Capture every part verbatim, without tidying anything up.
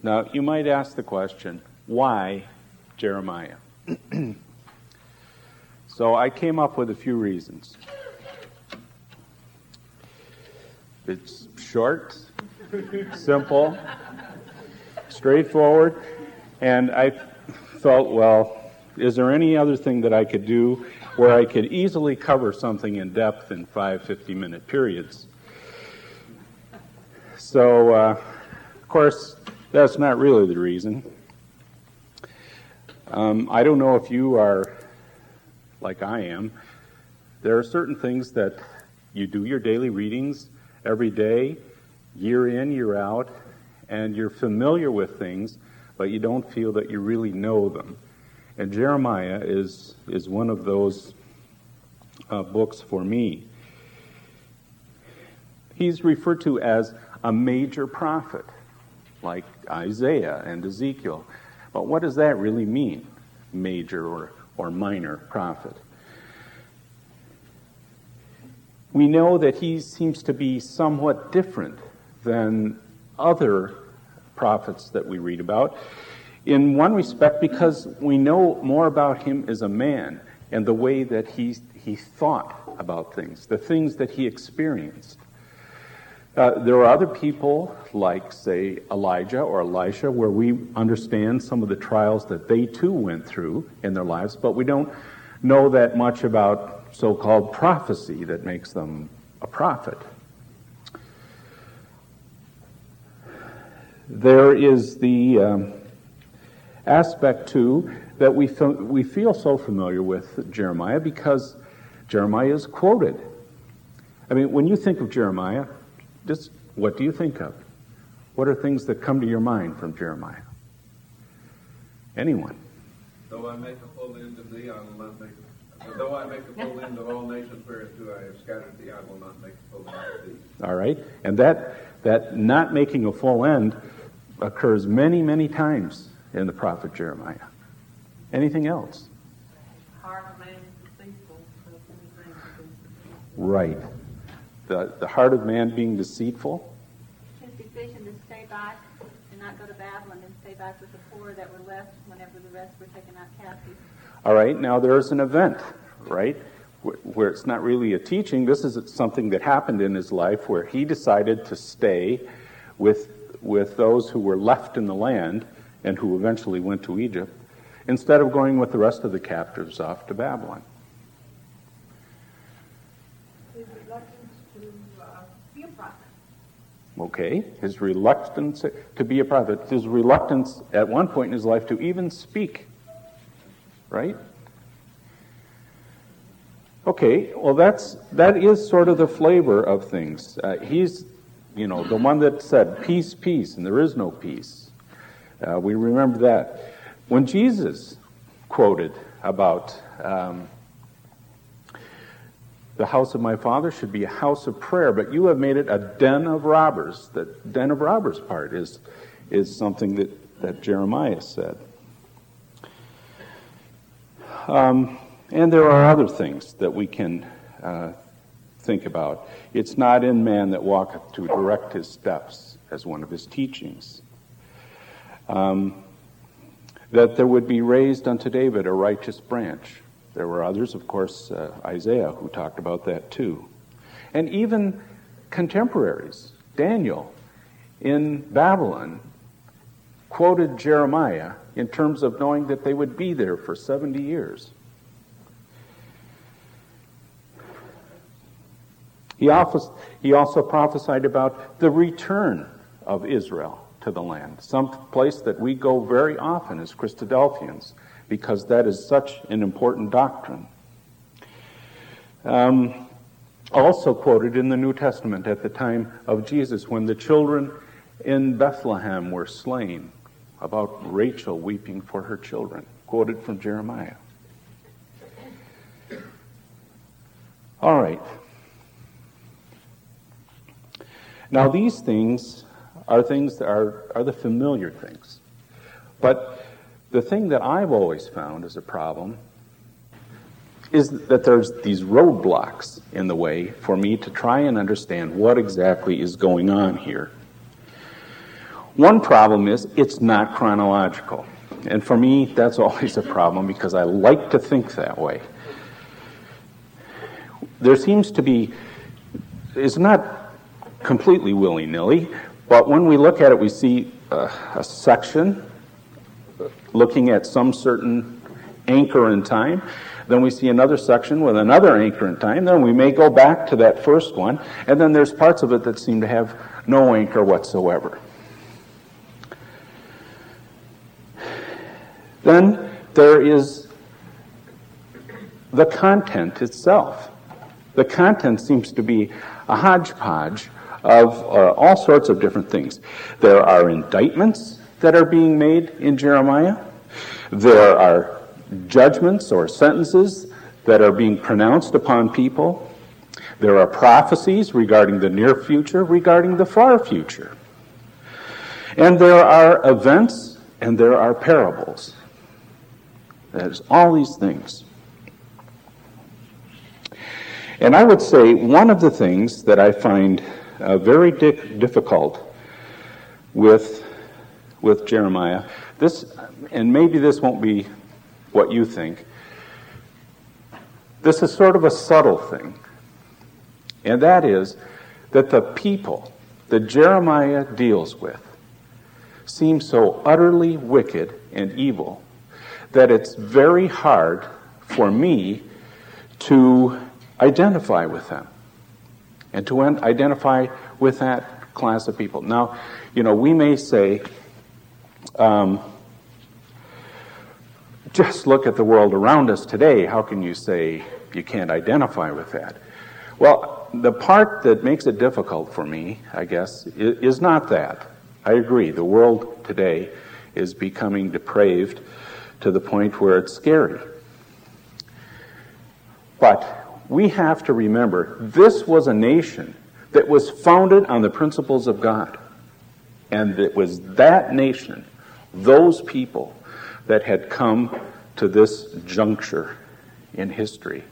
Now, you might ask the question, why Jeremiah? So I came up with a few reasons. It's short, simple, straightforward, and I felt, well, is there any other thing that I could do where I could easily cover something in depth in five fifty-minute periods? So, uh, of course, that's not really the reason. Um, I don't know if you are like I am. There are certain things that you do your daily readings every day, year in, year out, and you're familiar with things, but you don't feel that you really know them. And Jeremiah is is one of those uh, books for me. He's referred to as a major prophet, like Isaiah and Ezekiel. But what does that really mean, major or, or minor prophet? We know that he seems to be somewhat different than other prophets that we read about, in one respect because we know more about him as a man and the way that he, he thought about things, the things that he experienced. Uh, there are other people like, say, Elijah or Elisha, where we understand some of the trials that they too went through in their lives, but we don't know that much about so-called prophecy that makes them a prophet. There is the um, aspect, too, that we, feel, we feel so familiar with Jeremiah because Jeremiah is quoted. I mean, when you think of Jeremiah, just what do you think of? What are things that come to your mind from Jeremiah? Anyone? Though I make a full end of thee, I will not make a, though I make a full end of all nations whereunto I have scattered thee, I will not make a full end of thee. All right. And that that not making a full end occurs many, many times in the prophet Jeremiah. Anything else? Heart of man is deceitful. Right. The, the heart of man being deceitful. His decision to stay back and not go to Babylon and stay back with the poor that were left whenever the rest were taken out captive. All right, now there's an event, right, where it's not really a teaching. This is something that happened in his life where he decided to stay with, with those who were left in the land and who eventually went to Egypt, instead of going with the rest of the captives off to Babylon. Okay, his reluctance to be a prophet, his reluctance at one point in his life to even speak, right? Okay, well that's that is sort of the flavor of things. Uh, he's, you know, the one that said, peace, peace, and there is no peace. Uh, we remember that. When Jesus quoted about um, the house of my father should be a house of prayer, but you have made it a den of robbers. That den of robbers part is is something that, that Jeremiah said. Um, and there are other things that we can uh, think about. It's not in man that walketh to direct his steps, as one of his teachings. Um, that there would be raised unto David a righteous branch. There were others, of course, uh, Isaiah, who talked about that too. And even contemporaries, Daniel in Babylon, quoted Jeremiah in terms of knowing that they would be there for seventy years. He also, he also prophesied about the return of Israel to the land, some place that we go very often as Christadelphians, because that is such an important doctrine. Um, also quoted in the New Testament at the time of Jesus, when the children in Bethlehem were slain, about Rachel weeping for her children, quoted from Jeremiah. All right. Now these things are things that are, are the familiar things. But the thing that I've always found as a problem is that there's these roadblocks in the way for me to try and understand what exactly is going on here. One problem is it's not chronological. And for me, that's always a problem because I like to think that way. There seems to be, it's not completely willy-nilly, but when we look at it, we see a, a section looking at some certain anchor in time. Then we see another section with another anchor in time. Then we may go back to that first one. And then there's parts of it that seem to have no anchor whatsoever. Then there is the content itself. The content seems to be a hodgepodge of uh, all sorts of different things. There are indictments that are being made in Jeremiah. There are judgments or sentences that are being pronounced upon people. There are prophecies regarding the near future, regarding the far future. And there are events and there are parables. There's all these things. And I would say one of the things that I find uh, very di- difficult with, with Jeremiah, this, and maybe this won't be what you think, this is sort of a subtle thing. And that is that the people that Jeremiah deals with seem so utterly wicked and evil that it's very hard for me to identify with them and to identify with that class of people. Now, you know, we may say, um, just look at the world around us today. How can you say you can't identify with that? Well, the part that makes it difficult for me, I guess, is not that. I agree. The world today is becoming depraved to the point where it's scary. But we have to remember this was a nation that was founded on the principles of God. And it was that nation, those people, that had come to this juncture in history.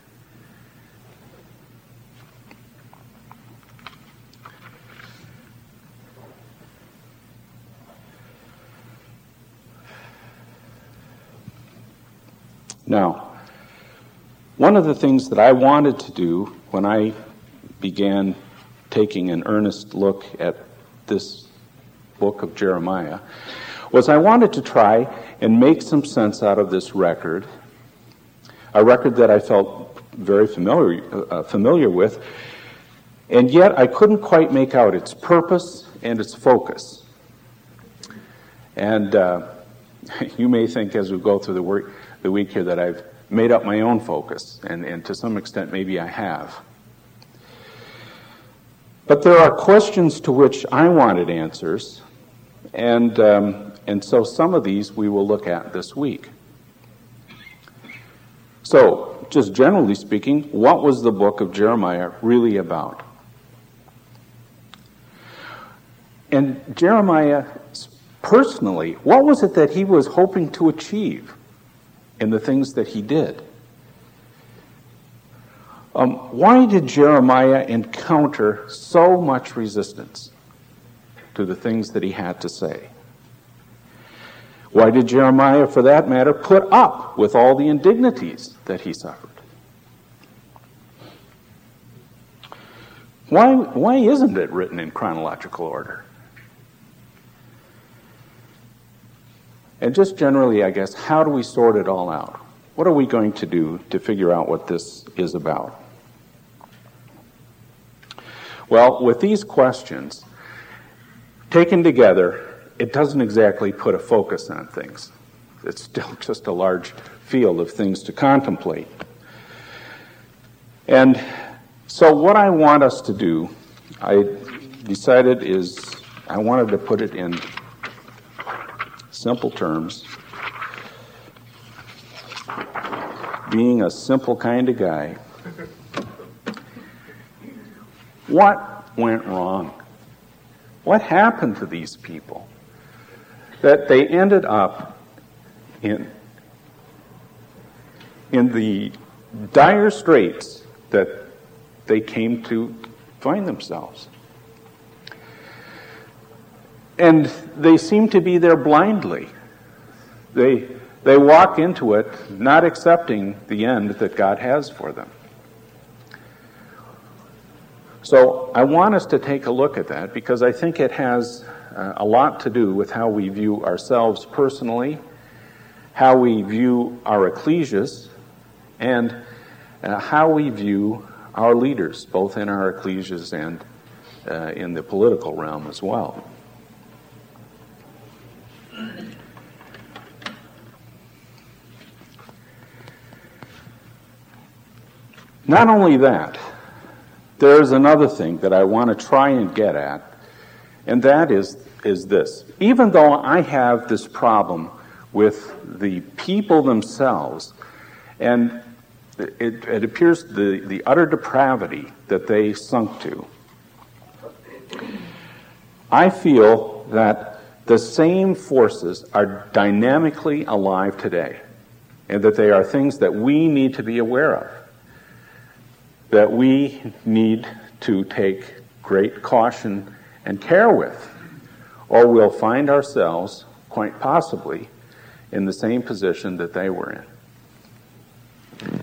Now, one of the things that I wanted to do when I began taking an earnest look at this book of Jeremiah was I wanted to try and make some sense out of this record, a record that I felt very familiar uh, familiar with, and yet I couldn't quite make out its purpose and its focus. And uh, you may think as we go through the, work, the week here that I've made up my own focus, and, and to some extent maybe I have. But there are questions to which I wanted answers, and um, and so some of these we will look at this week. So, just generally speaking, what was the book of Jeremiah really about? And Jeremiah, personally, what was it that he was hoping to achieve in the things that he did? Um, why did Jeremiah encounter so much resistance to the things that he had to say? Why did Jeremiah, for that matter, put up with all the indignities that he suffered? Why, why isn't it written in chronological order? And just generally, I guess, how do we sort it all out? What are we going to do to figure out what this is about? Well, with these questions, taken together, it doesn't exactly put a focus on things. It's still just a large field of things to contemplate. And so what I want us to do, I decided is, I wanted to put it in simple terms. Being a simple kind of guy, what went wrong? What happened to these people that they ended up in, in the dire straits that they came to find themselves? and they seem to be there blindly. They, they walk into it not accepting the end that God has for them. So I want us to take a look at that because I think it has uh, a lot to do with how we view ourselves personally, how we view our ecclesias, and uh, how we view our leaders, both in our ecclesias and uh, in the political realm as well. Not only that, there's another thing that I want to try and get at, and that is, is this. Even though I have this problem with the people themselves, and it, it appears the, the utter depravity that they sunk to, I feel that the same forces are dynamically alive today, and that they are things that we need to be aware of, that we need to take great caution and care with, or we'll find ourselves, quite possibly, in the same position that they were in.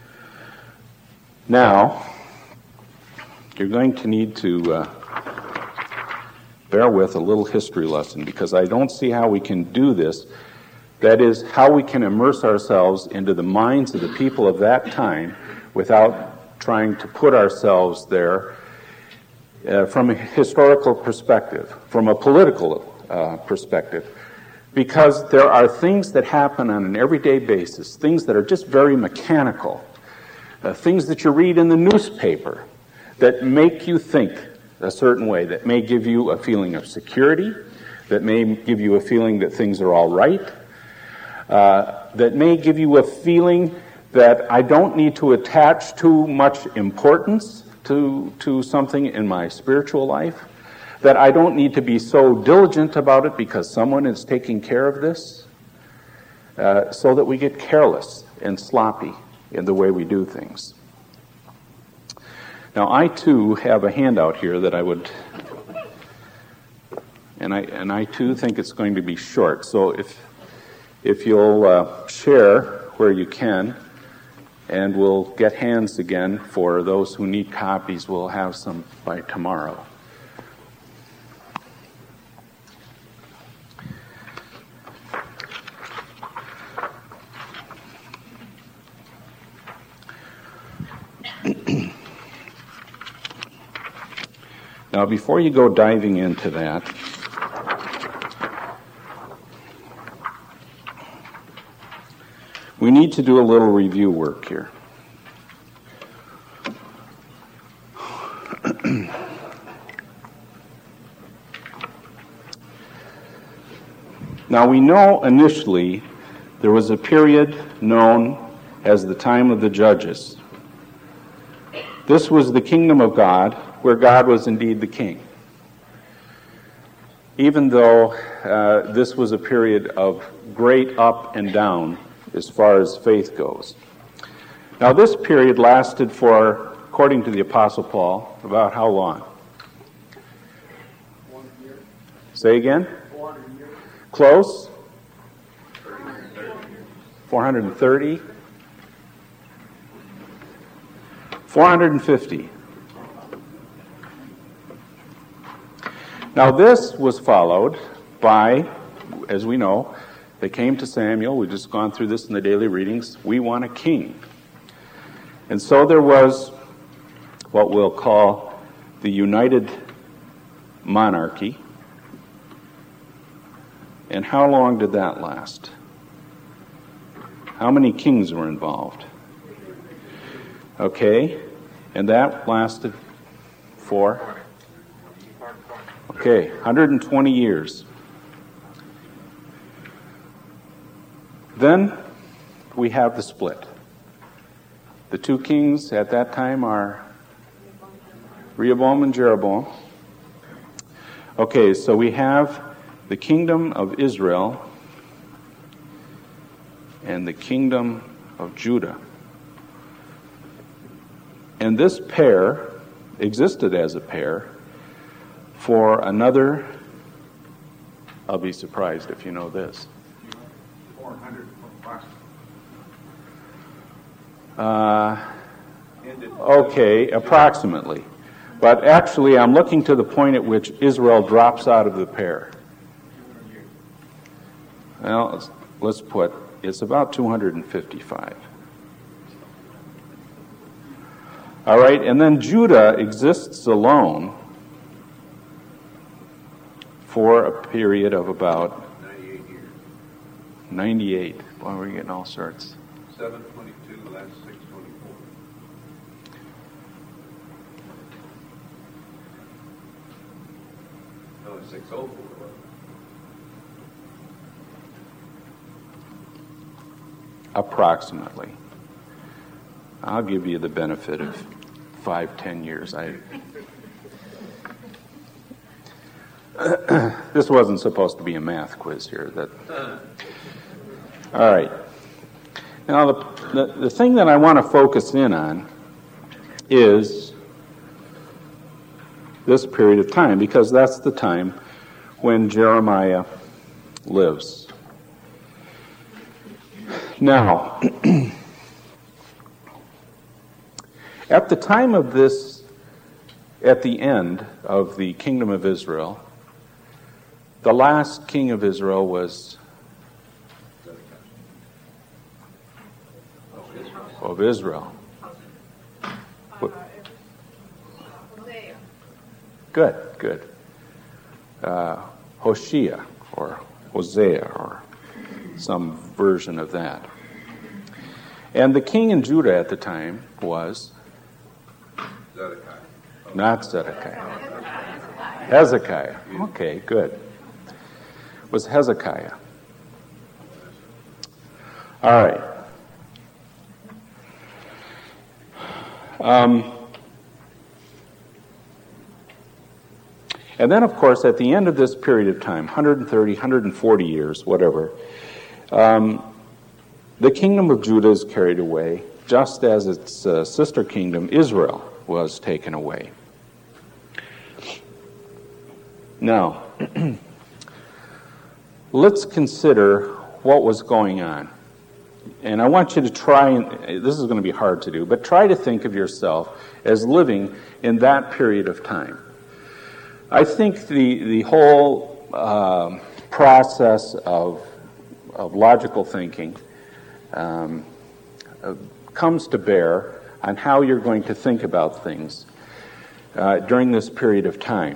Now, you're going to need to uh, bear with a little history lesson, because I don't see how we can do this. That is, how we can immerse ourselves into the minds of the people of that time without trying to put ourselves there uh, from a historical perspective, from a political uh, perspective, because there are things that happen on an everyday basis, things that are just very mechanical, uh, things that you read in the newspaper that make you think a certain way, that may give you a feeling of security, that may give you a feeling that things are all right, uh, that may give you a feeling that I don't need to attach too much importance to, to something in my spiritual life, that I don't need to be so diligent about it because someone is taking care of this, uh, so that we get careless and sloppy in the way we do things. Now, I too have a handout here that I would, and I and I too think it's going to be short. So if if you'll uh, share where you can. And we'll get hands again for those who need copies. We'll have some by tomorrow. Now, before you go diving into that, we need to do a little review work here. Now, we know initially there was a period known as the time of the judges. This was the kingdom of God, where God was indeed the king. Even though uh, this was a period of great up and down as far as faith goes. Now, this period lasted for, according to the Apostle Paul, about how long? One year. Say again? four hundred years. Close? four hundred thirty? four hundred fifty. Now, this was followed by, as we know, they came to Samuel. We've just gone through this in the daily readings. We want a king. And so there was what we'll call the United Monarchy. And how long did that last? How many kings were involved? Okay. And that lasted for? Okay, one hundred twenty years. Then we have the split. The two kings at that time are Rehoboam and Jeroboam. Okay, so we have the kingdom of Israel and the kingdom of Judah. And this pair existed as a pair for another I'll be surprised if you know this. Four hundred approximately. Uh, Ended- okay, approximately. But actually, I'm looking to the point at which Israel drops out of the pair. Well, let's, let's put, it's about two hundred fifty-five. All right, and then Judah exists alone for a period of about ninety-eight years. ninety-eight. Boy, we're getting all sorts. seven twenty-two, last six twenty-four. No, it's six oh four. Approximately. I'll give you the benefit of five, ten years. I. This wasn't supposed to be a math quiz here. That. All right. Now, the, the, the thing that I want to focus in on is this period of time, because that's the time when Jeremiah lives. Now, at the time of this, at the end of the kingdom of Israel, the last king of Israel was of Israel. Good, good. Uh, Hoshea or Hosea or some version of that. And the king in Judah at the time was Zedekiah. not Zedekiah. Hezekiah. Okay, good. Was Hezekiah. All right. Um, and then, of course, at the end of this period of time, one hundred thirty, one hundred forty years, whatever, um, the kingdom of Judah is carried away, just as its uh, sister kingdom, Israel, was taken away. Now, let's consider what was going on. And I want you to try, and this is going to be hard to do, but try to think of yourself as living in that period of time. I think the, the whole uh, process of, of logical thinking um, uh, comes to bear on how you're going to think about things uh, during this period of time.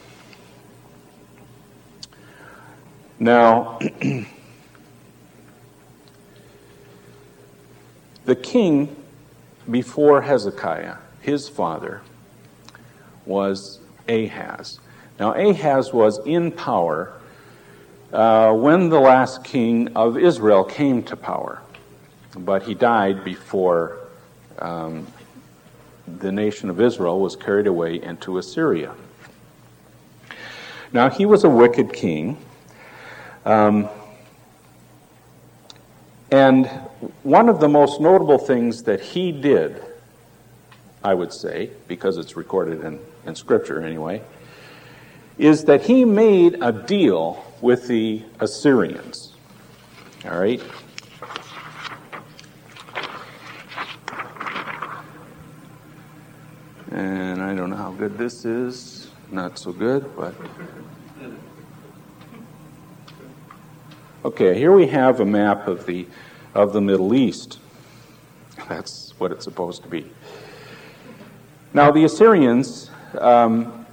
Now, the king before Hezekiah, his father, was Ahaz. Now, Ahaz was in power uh, when the last king of Israel came to power, but he died before um, the nation of Israel was carried away into Assyria. Now, he was a wicked king. Um, and one of the most notable things that he did, I would say, because it's recorded in, in Scripture anyway, is that he made a deal with the Assyrians. All right? And I don't know how good this is. Not so good, but... Okay, here we have a map of the of the Middle East. That's what it's supposed to be. Now, the Assyrians um,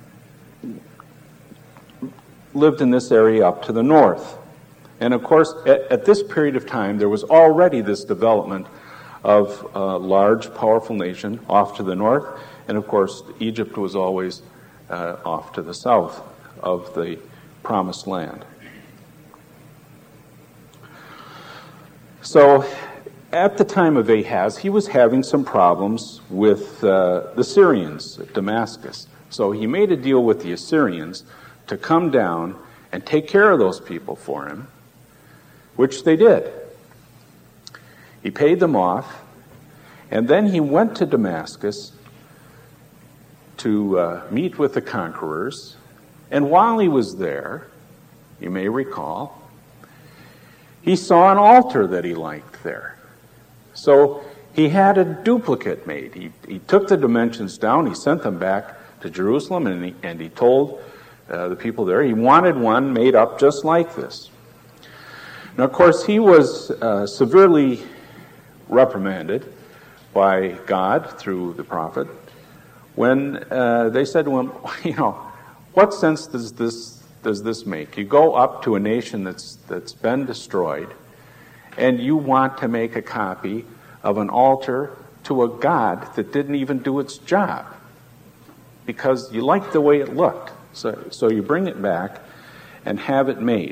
lived in this area up to the north. And of course, at, at this period of time, there was already this development of a large, powerful nation off to the north. And of course, Egypt was always uh, off to the south of the Promised Land. So, at the time of Ahaz, he was having some problems with uh, the Syrians at Damascus. So he made a deal with the Assyrians to come down and take care of those people for him, which they did. He paid them off, and then he went to Damascus to uh, meet with the conquerors. And while he was there, you may recall, he saw an altar that he liked there. So he had a duplicate made. He, he took the dimensions down, he sent them back to Jerusalem, and he, and he told uh, the people there he wanted one made up just like this. Now, of course, he was uh, severely reprimanded by God through the prophet when uh, they said to him, you know, what sense does this does this make? You go up to a nation that's that's been destroyed, and you want to make a copy of an altar to a god that didn't even do its job because you liked the way it looked. So, so you bring it back and have it made.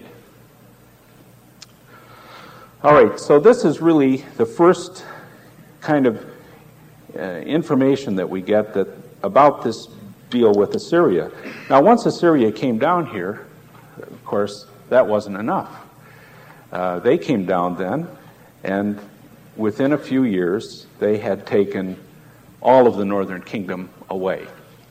All right, so this is really the first kind of uh, information that we get that about this deal with Assyria. Now, once Assyria came down here, of course, that wasn't enough. Uh, they came down then, and within a few years, they had taken all of the northern kingdom away.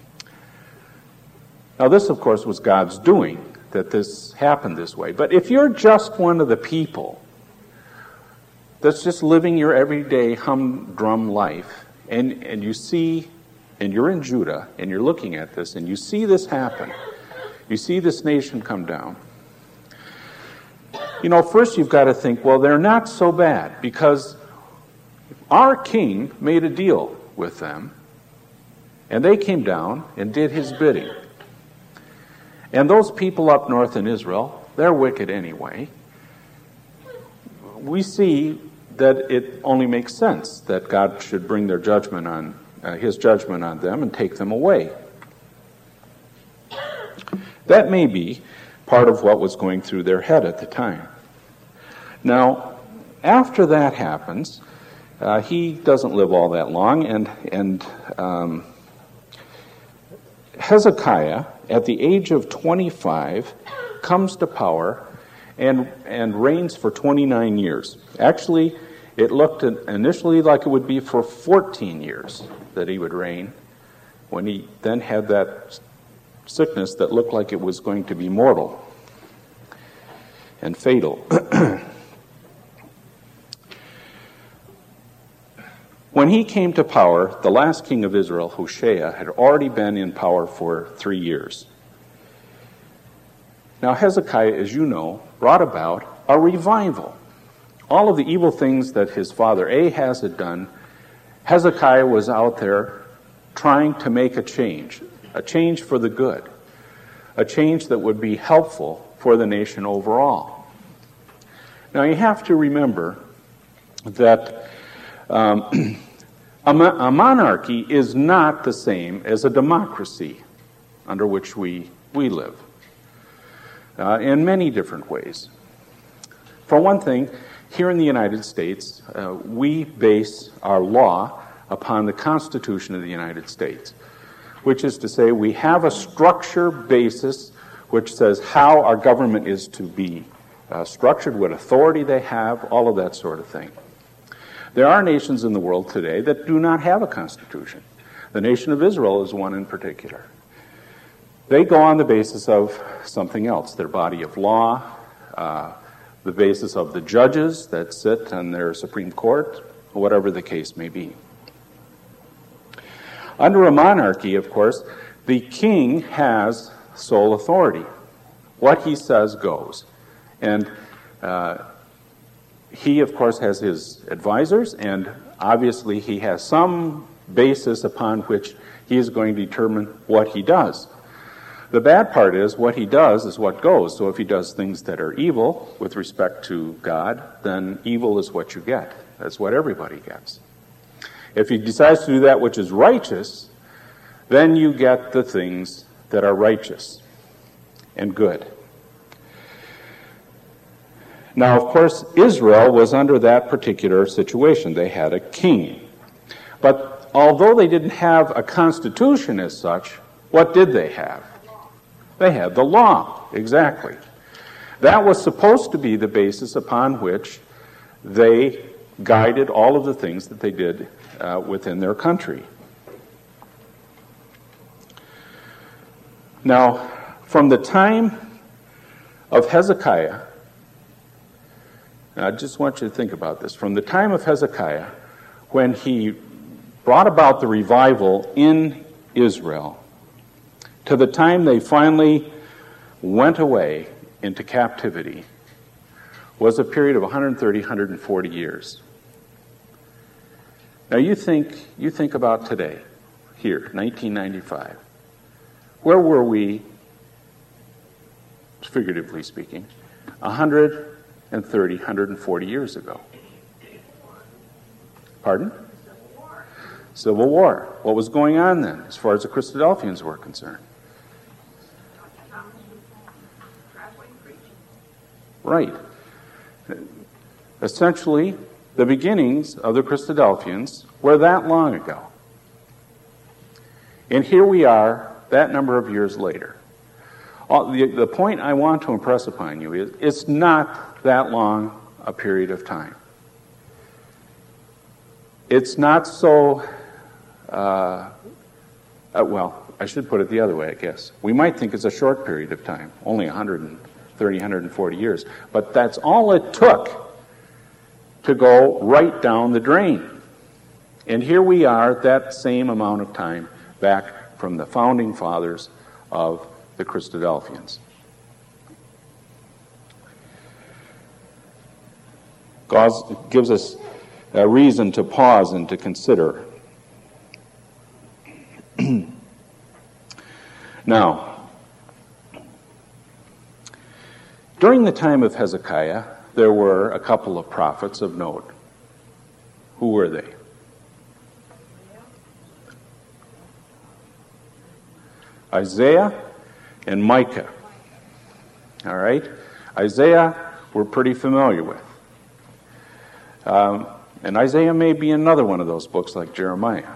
Now, this, of course, was God's doing, that this happened this way. But if you're just one of the people that's just living your everyday humdrum life, and, and you see, and you're in Judah, and you're looking at this, and you see this happen, you see this nation come down, you know, first you've got to think, well, they're not so bad, because our king made a deal with them, and they came down and did his bidding. And those people up north in Israel, they're wicked anyway. We see that it only makes sense that God should bring their judgment on, uh, his judgment on them and take them away. That may be part of what was going through their head at the time. Now, after that happens, uh, he doesn't live all that long, and, and um, Hezekiah, at the age of twenty-five, comes to power and and reigns for twenty-nine years. Actually, it looked initially like it would be for fourteen years that he would reign, when he then had that sickness that looked like it was going to be mortal and fatal. When he came to power, the last king of Israel, Hoshea, had already been in power for three years. Now, Hezekiah, as you know, brought about a revival. All of the evil things that his father Ahaz had done, Hezekiah was out there trying to make a change, a change for the good, a change that would be helpful for the nation overall. Now, you have to remember that um, a, a monarchy is not the same as a democracy under which we, we live. Uh, in many different ways. For one thing, here in the United States, uh, we base our law upon the Constitution of the United States, which is to say we have a structure basis which says how our government is to be uh, structured, what authority they have, all of that sort of thing. There are nations in the world today that do not have a constitution. The nation of Israel is one in particular. They go on the basis of something else, their body of law, uh, the basis of the judges that sit on their Supreme Court, whatever the case may be. Under a monarchy, of course, the king has sole authority. What he says goes. And uh, he, of course, has his advisors, and obviously he has some basis upon which he is going to determine what he does. The bad part is what he does is what goes. So if he does things that are evil with respect to God, then evil is what you get. That's what everybody gets. If he decides to do that which is righteous, then you get the things that are righteous and good. Now, of course, Israel was under that particular situation. They had a king. But although they didn't have a constitution as such, what did they have? They had the law, exactly. That was supposed to be the basis upon which they guided all of the things that they did uh, within their country. Now, from the time of Hezekiah, and I just want you to think about this, from the time of Hezekiah, when he brought about the revival in Israel, to the time they finally went away into captivity, was a period of one hundred thirty, one hundred forty years. Now you think, you think about today, here, nineteen ninety-five. Where were we, figuratively speaking, one hundred thirty, one hundred forty years ago? Pardon? Civil War. What was going on then, as far as the Christadelphians were concerned? Right. Essentially, the beginnings of the Christadelphians were that long ago. And here we are, that number of years later. The, the point I want to impress upon you is it's not that long a period of time. It's not so, uh, uh, well, I should put it the other way, I guess. We might think it's a short period of time, only one hundred thirty, one hundred forty years, but that's all it took to go right down the drain. And here we are, that same amount of time back from the founding fathers of the Christadelphians. God gives us a reason to pause and to consider. Now, during the time of Hezekiah, there were a couple of prophets of note. Who were they? Isaiah and Micah. All right? Isaiah we're pretty familiar with. Um, and Isaiah may be another one of those books like Jeremiah.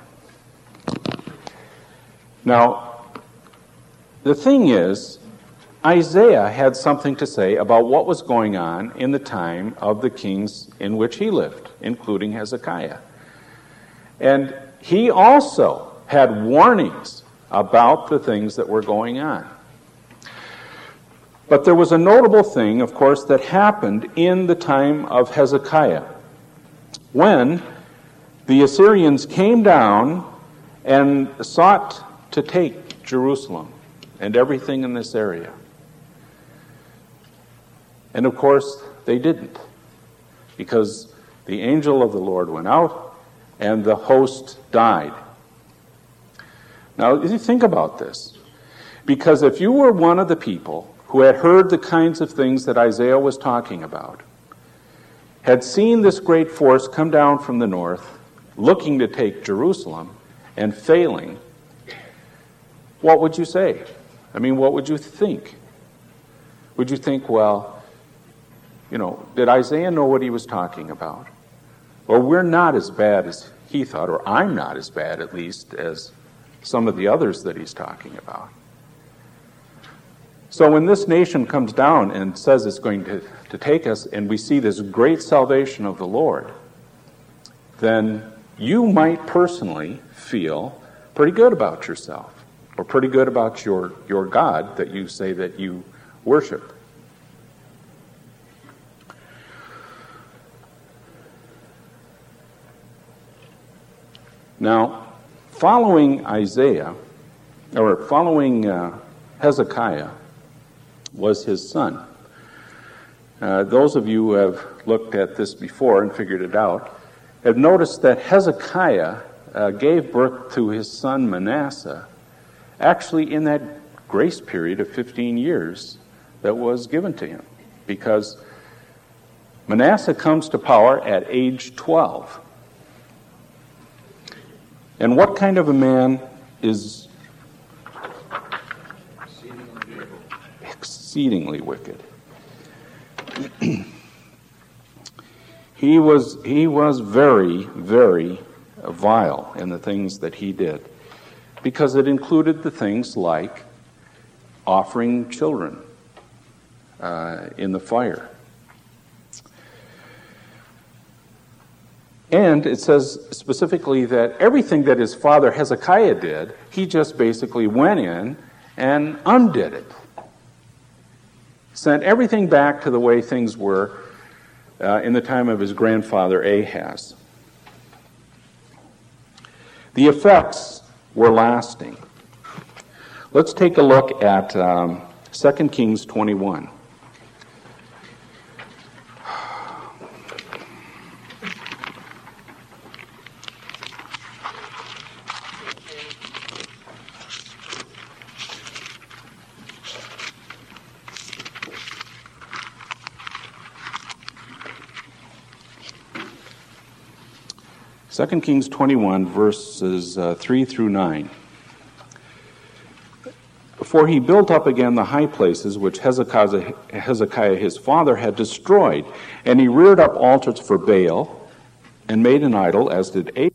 Now, the thing is, Isaiah had something to say about what was going on in the time of the kings in which he lived, including Hezekiah. And he also had warnings about the things that were going on. But there was a notable thing, of course, that happened in the time of Hezekiah, when the Assyrians came down and sought to take Jerusalem and everything in this area. And of course, they didn't, because the angel of the Lord went out and the host died. Now, you think about this, because if you were one of the people who had heard the kinds of things that Isaiah was talking about, had seen this great force come down from the north, looking to take Jerusalem, and failing, what would you say? I mean, what would you think? Would you think, well, you know, did Isaiah know what he was talking about? Or we're not as bad as he thought, or I'm not as bad, at least, as some of the others that he's talking about. So when this nation comes down and says it's going to, to take us, and we see this great salvation of the Lord, then you might personally feel pretty good about yourself, or pretty good about your, your God that you say that you worship. Now, following Isaiah, or following uh, Hezekiah, was his son. Uh, those of you who have looked at this before and figured it out have noticed that Hezekiah uh, gave birth to his son Manasseh actually in that grace period of fifteen years that was given to him, because Manasseh comes to power at age twelve. And what kind of a man is exceedingly wicked? he was he was very, very vile in the things that he did, because it included the things like offering children uh, in the fire. And it says specifically that everything that his father Hezekiah did, he just basically went in and undid it. sent everything back to the way things were uh, in the time of his grandfather Ahaz. The effects were lasting. Let's take a look at um, Second Kings twenty-one. Second Kings twenty-one, verses uh, three through nine. For he built up again the high places which Hezekiah, Hezekiah his father had destroyed, and he reared up altars for Baal, and made an idol, as did Ahaz,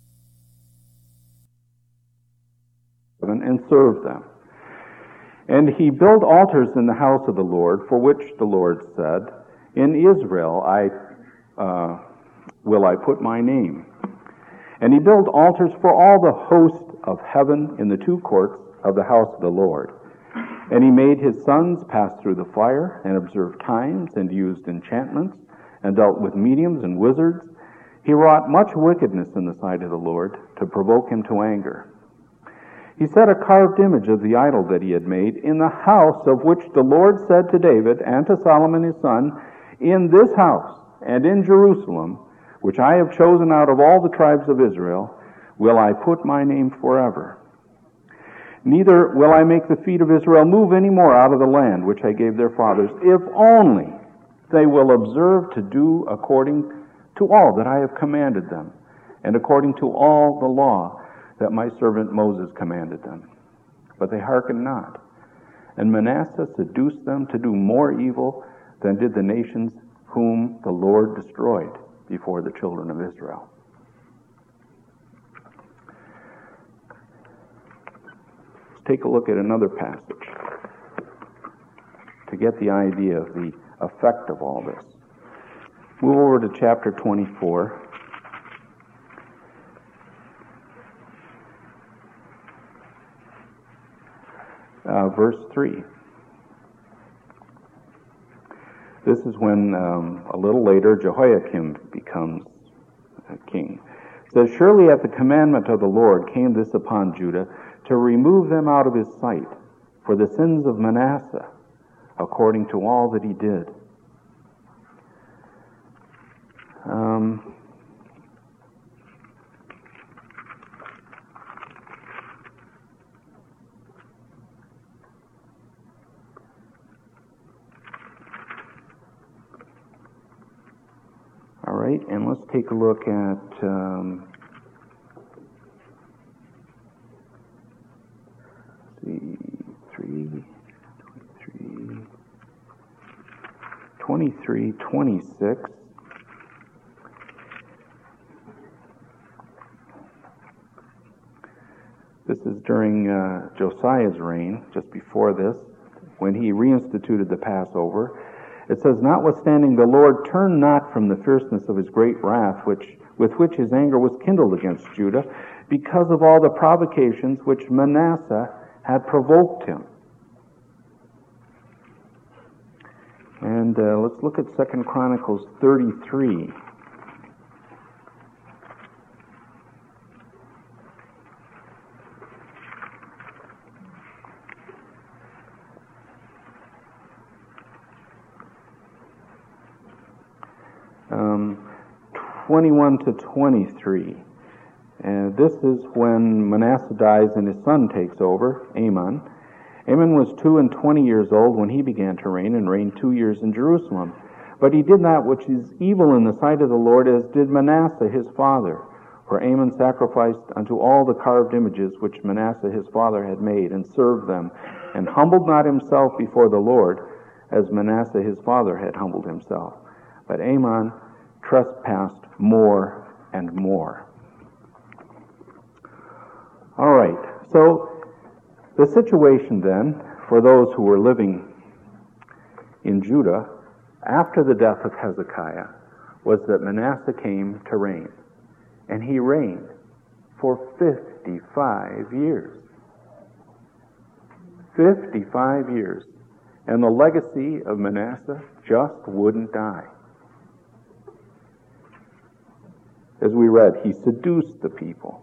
and served them. And he built altars in the house of the Lord, for which the Lord said, In Israel I uh, will I put my name. And he built altars for all the host of heaven in the two courts of the house of the Lord. And he made his sons pass through the fire, and observed times, and used enchantments, and dealt with mediums and wizards. He wrought much wickedness in the sight of the Lord, to provoke him to anger. He set a carved image of the idol that he had made in the house of which the Lord said to David and to Solomon his son, In this house and in Jerusalem, which I have chosen out of all the tribes of Israel, will I put my name forever. Neither will I make the feet of Israel move any more out of the land which I gave their fathers, if only they will observe to do according to all that I have commanded them, and according to all the law that my servant Moses commanded them. But they hearkened not, and Manasseh seduced them to do more evil than did the nations whom the Lord destroyed before the children of Israel. Let's take a look at another passage to get the idea of the effect of all this. Move over to chapter twenty-four. Uh, verse three. This is when, um, a little later, Jehoiakim becomes a king. It says, Surely at the commandment of the Lord came this upon Judah, to remove them out of his sight, for the sins of Manasseh, according to all that he did. Um... All right, and let's take a look at um, see, three, twenty-three, twenty-three, twenty-six. This is during uh, Josiah's reign, just before this, when he reinstituted the Passover. It says, Notwithstanding, the Lord turned not from the fierceness of his great wrath, which with which his anger was kindled against Judah, because of all the provocations which Manasseh had provoked him. And uh, let's look at Second Chronicles thirty-three. Um, twenty-one to twenty-three. And this is when Manasseh dies and his son takes over, Amon. Amon was two and twenty years old when he began to reign, and reigned two years in Jerusalem. But he did that which is evil in the sight of the Lord, as did Manasseh his father. For Amon sacrificed unto all the carved images which Manasseh his father had made, and served them, and humbled not himself before the Lord, as Manasseh his father had humbled himself. But Amon trespassed more and more. All right, so the situation then for those who were living in Judah after the death of Hezekiah was that Manasseh came to reign, and he reigned for fifty-five years. fifty-five years. And the legacy of Manasseh just wouldn't die. As we read, he seduced the people.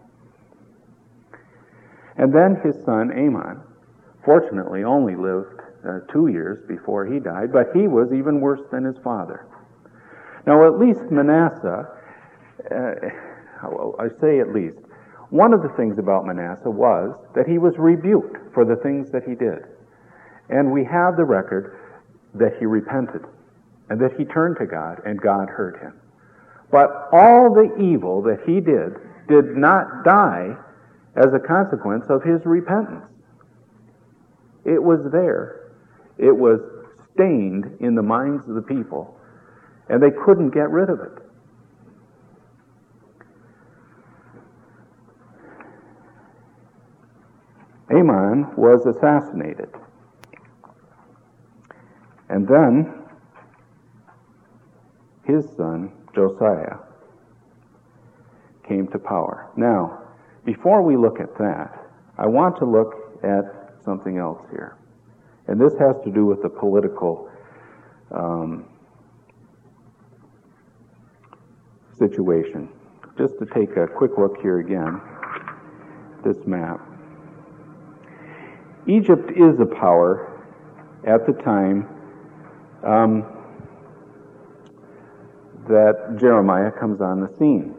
And then his son Amon, fortunately, only lived uh, two years before he died, but he was even worse than his father. Now, at least Manasseh, uh, I say at least, one of the things about Manasseh was that he was rebuked for the things that he did. And we have the record that he repented and that he turned to God and God heard him. But all the evil that he did did not die as a consequence of his repentance. It was there. It was stained in the minds of the people, and they couldn't get rid of it. Amon was assassinated. And then his son, Josiah, came to power. Now, before we look at that, I want to look at something else here. And this has to do with the political um, situation. Just to take a quick look here again, this map. Egypt is a power at the time um, that Jeremiah comes on the scene.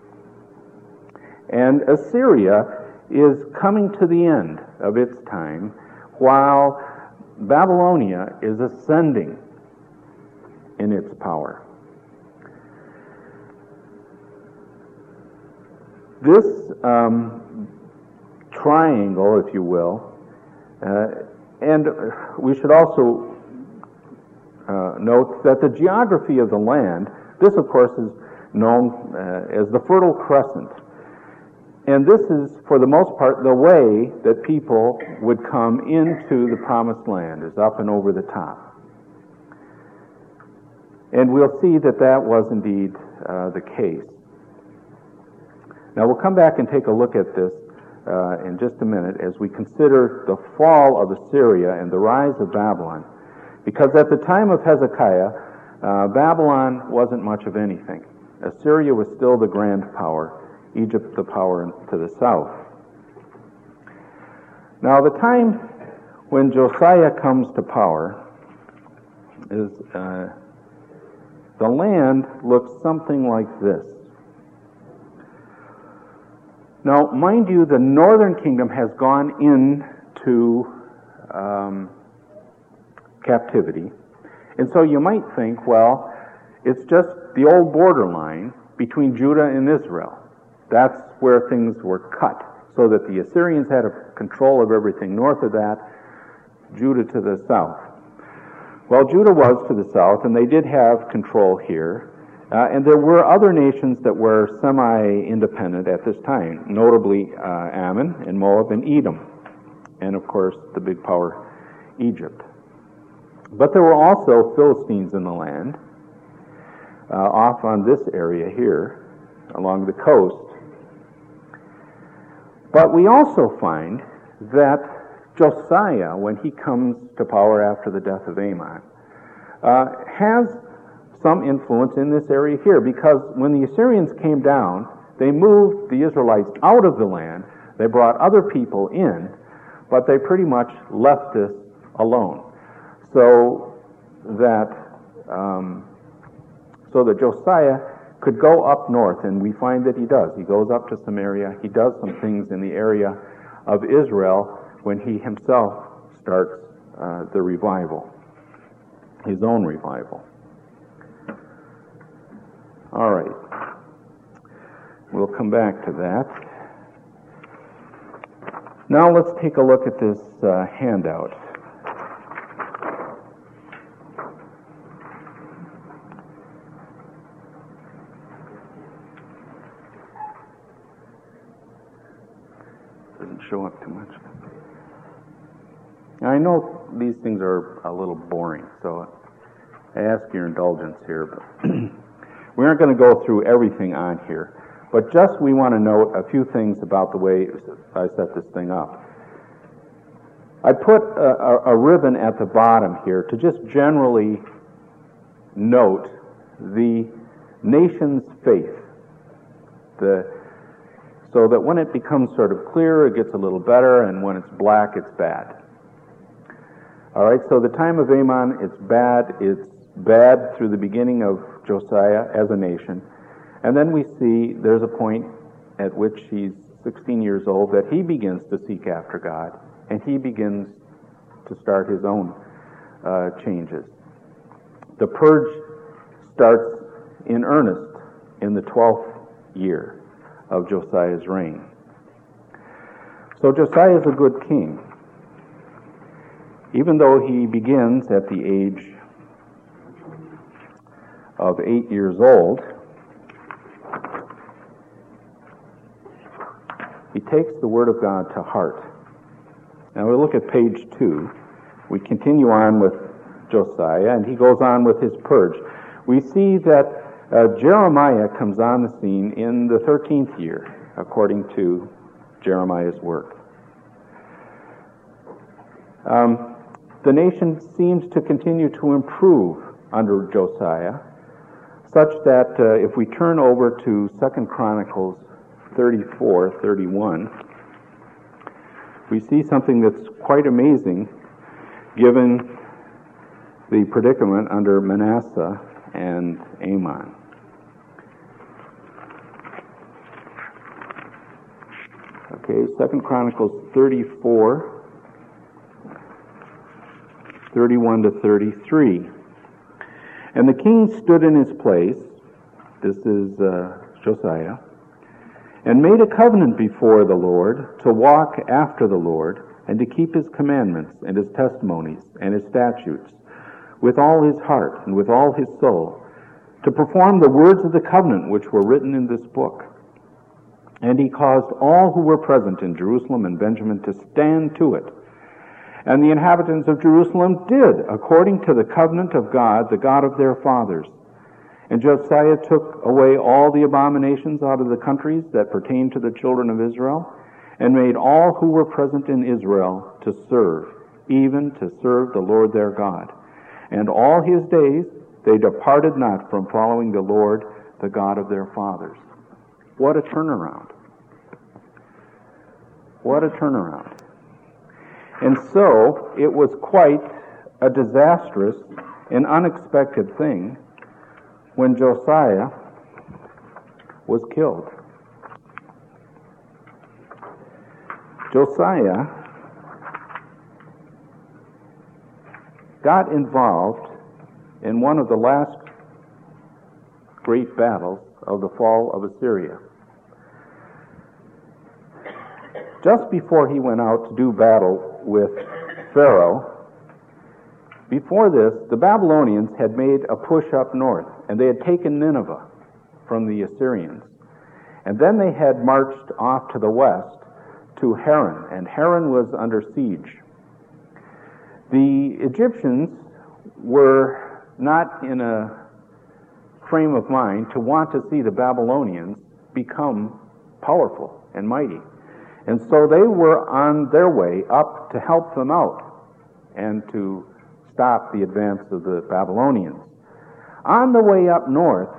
And Assyria is coming to the end of its time, while Babylonia is ascending in its power. This um, triangle, if you will, uh, and we should also uh, note that the geography of the land, this of course is known uh, as the Fertile Crescent. And this is, for the most part, the way that people would come into the Promised Land, is up and over the top. And we'll see that that was indeed uh, the case. Now we'll come back and take a look at this uh, in just a minute as we consider the fall of Assyria and the rise of Babylon. Because at the time of Hezekiah, uh, Babylon wasn't much of anything. Assyria was still the grand power, Egypt the power to the south. Now the time when Josiah comes to power is, uh, the land looks something like this. Now, mind you, the northern kingdom has gone into um, captivity. And so you might think, well, it's just the old borderline between Judah and Israel. That's where things were cut, so that the Assyrians had a control of everything north of that, Judah to the south. Well, Judah was to the south, and they did have control here. Uh, and there were other nations that were semi-independent at this time, notably uh, Ammon and Moab and Edom, and of course the big power, Egypt. But there were also Philistines in the land, uh, off on this area here, along the coast. But we also find that Josiah, when he comes to power after the death of Amon, uh, has some influence in this area here, because when the Assyrians came down, they moved the Israelites out of the land. They brought other people in, but they pretty much left this alone. So that um, so that Josiah could go up north, and we find that he does. He goes up to Samaria. He does some things in the area of Israel when he himself starts uh, the revival, his own revival. All right. We'll come back to that. Now let's take a look at this uh, handout. Doesn't show up too much. Now, I know these things are a little boring, so I ask your indulgence here, but we aren't going to go through everything on here, but just we want to note a few things about the way I set this thing up. I put a, a, a ribbon at the bottom here to just generally note the nation's faith, the, so that when it becomes sort of clear, it gets a little better, and when it's black, it's bad. All right, so the time of Amon, it's bad. It's bad through the beginning of Josiah as a nation. And then we see there's a point at which he's sixteen years old that he begins to seek after God, and he begins to start his own uh, changes. The purge starts in earnest in the twelfth year of Josiah's reign. So Josiah is a good king. Even though he begins at the age of eight years old, he takes the Word of God to heart. Now we look at page two. We continue on with Josiah, and he goes on with his purge. We see that uh, Jeremiah comes on the scene in the thirteenth year, according to Jeremiah's work. Um, the nation seems to continue to improve under Josiah, such that uh, if we turn over to Second Chronicles thirty-four, thirty-one, we see something that's quite amazing given the predicament under Manasseh and Amon. Okay, Second Chronicles thirty-four, thirty-one to thirty-three. And the king stood in his place, this is uh, Josiah, and made a covenant before the Lord to walk after the Lord and to keep his commandments and his testimonies and his statutes with all his heart and with all his soul, to perform the words of the covenant which were written in this book. And he caused all who were present in Jerusalem and Benjamin to stand to it. And the inhabitants of Jerusalem did according to the covenant of God, the God of their fathers. And Josiah took away all the abominations out of the countries that pertained to the children of Israel, and made all who were present in Israel to serve, even to serve the Lord their God. And all his days they departed not from following the Lord, the God of their fathers. What a turnaround. What a turnaround. And so it was quite a disastrous and unexpected thing when Josiah was killed. Josiah got involved in one of the last great battles of the fall of Assyria. Just before he went out to do battle with Pharaoh, before this, the Babylonians had made a push up north, and they had taken Nineveh from the Assyrians. And then they had marched off to the west to Haran, and Haran was under siege. The Egyptians were not in a frame of mind to want to see the Babylonians become powerful and mighty. And so they were on their way up to help them out and to stop the advance of the Babylonians. On the way up north,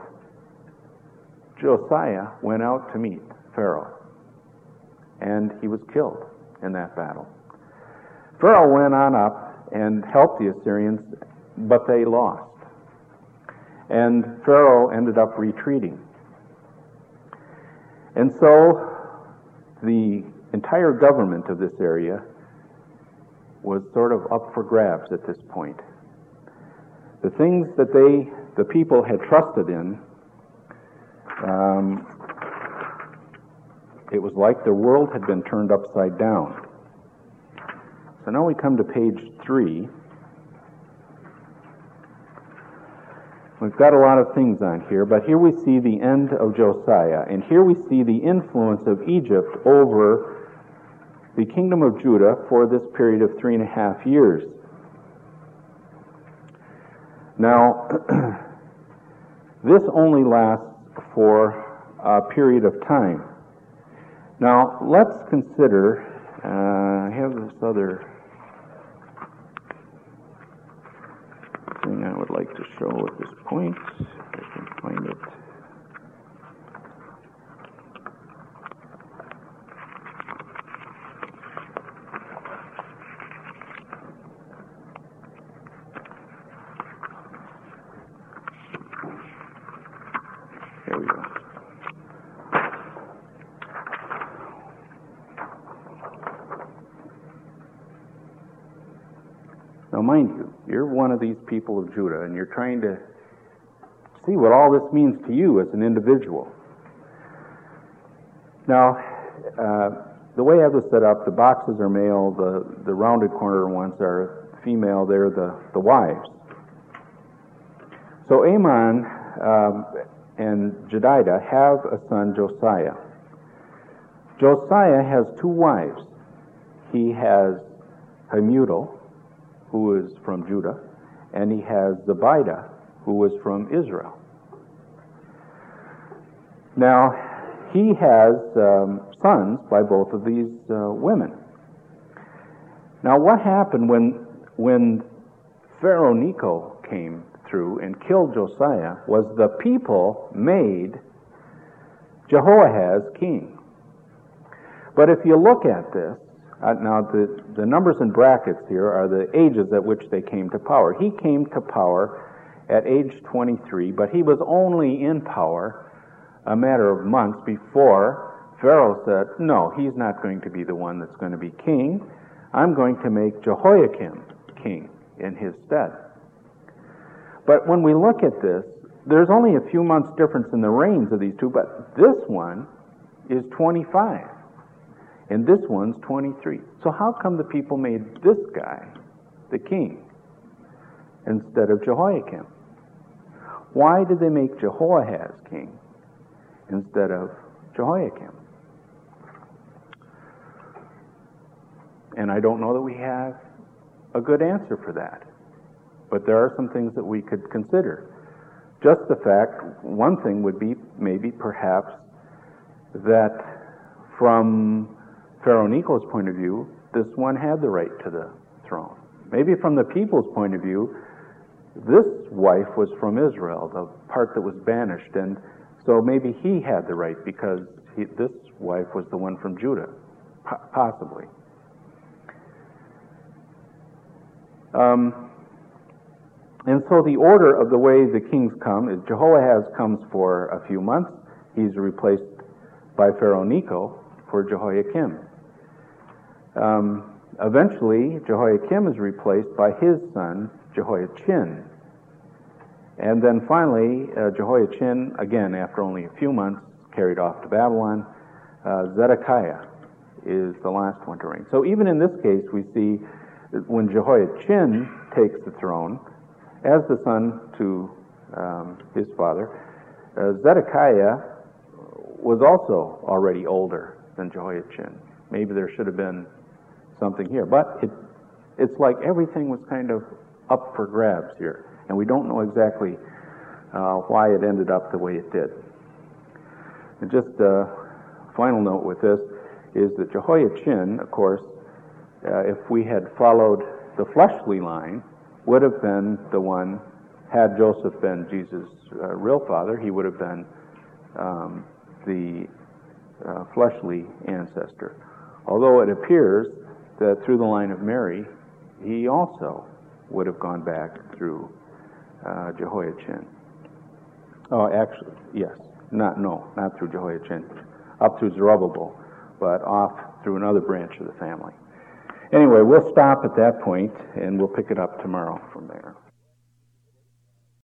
Josiah went out to meet Pharaoh, and he was killed in that battle. Pharaoh went on up and helped the Assyrians, but they lost. And Pharaoh ended up retreating. And so the entire government of this area was sort of up for grabs at this point. The things that they, the people had trusted in, um, it was like the world had been turned upside down. So now we come to page three. We've got a lot of things on here, but here we see the end of Josiah, and here we see the influence of Egypt over the kingdom of Judah for this period of three and a half years. Now, this only lasts for a period of time. Now, let's consider, uh, I have this other show at this point, if I can find it. There we go. Now, mind you, you're one of these people of Judah, and you're trying to see what all this means to you as an individual. Now, uh, the way I have this set up, the boxes are male, the, the rounded corner ones are female, they're the, the wives. So Amon um, and Jedidah have a son, Josiah. Josiah has two wives. He has Hamutal, who is from Judah, and he has Zebidah, who was from Israel. Now, he has um, sons by both of these uh, women. Now, what happened when when Pharaoh Necho came through and killed Josiah was the people made Jehoahaz king. But if you look at this, Uh, now, the, the numbers in brackets here are the ages at which they came to power. He came to power at age twenty-three, but he was only in power a matter of months before Pharaoh said, no, he's not going to be the one that's going to be king. I'm going to make Jehoiakim king in his stead. But when we look at this, there's only a few months difference in the reigns of these two, but this one is twenty-five. And this one's twenty-three. So how come the people made this guy the king instead of Jehoiakim? Why did they make Jehoahaz king instead of Jehoiakim? And I don't know that we have a good answer for that. But there are some things that we could consider. Just the fact, one thing would be maybe perhaps that from Pharaoh Necho's point of view, this one had the right to the throne. Maybe from the people's point of view, this wife was from Israel, the part that was banished, and so maybe he had the right because he, this wife was the one from Judah, po- possibly. Um, and so the order of the way the kings come is Jehoahaz comes for a few months. He's replaced by Pharaoh Necho for Jehoiakim. Um, eventually, Jehoiakim is replaced by his son, Jehoiachin. And then finally, uh, Jehoiachin, again, after only a few months, carried off to Babylon. Uh, Zedekiah is the last one to reign. So even in this case, we see that when Jehoiachin takes the throne, as the son to um, his father, uh, Zedekiah was also already older than Jehoiachin. Maybe there should have been something here. But it, it's like everything was kind of up for grabs here. And we don't know exactly uh, why it ended up the way it did. And just a final note with this is that Jehoiachin, of course, uh, if we had followed the fleshly line, would have been the one, had Joseph been Jesus' uh, real father, he would have been um, the uh, fleshly ancestor. Although it appears that through the line of Mary, he also would have gone back through uh, Jehoiachin. Oh, actually, yes. Not, no, not through Jehoiachin. Up through Zerubbabel, but off through another branch of the family. Anyway, we'll stop at that point, and we'll pick it up tomorrow from there.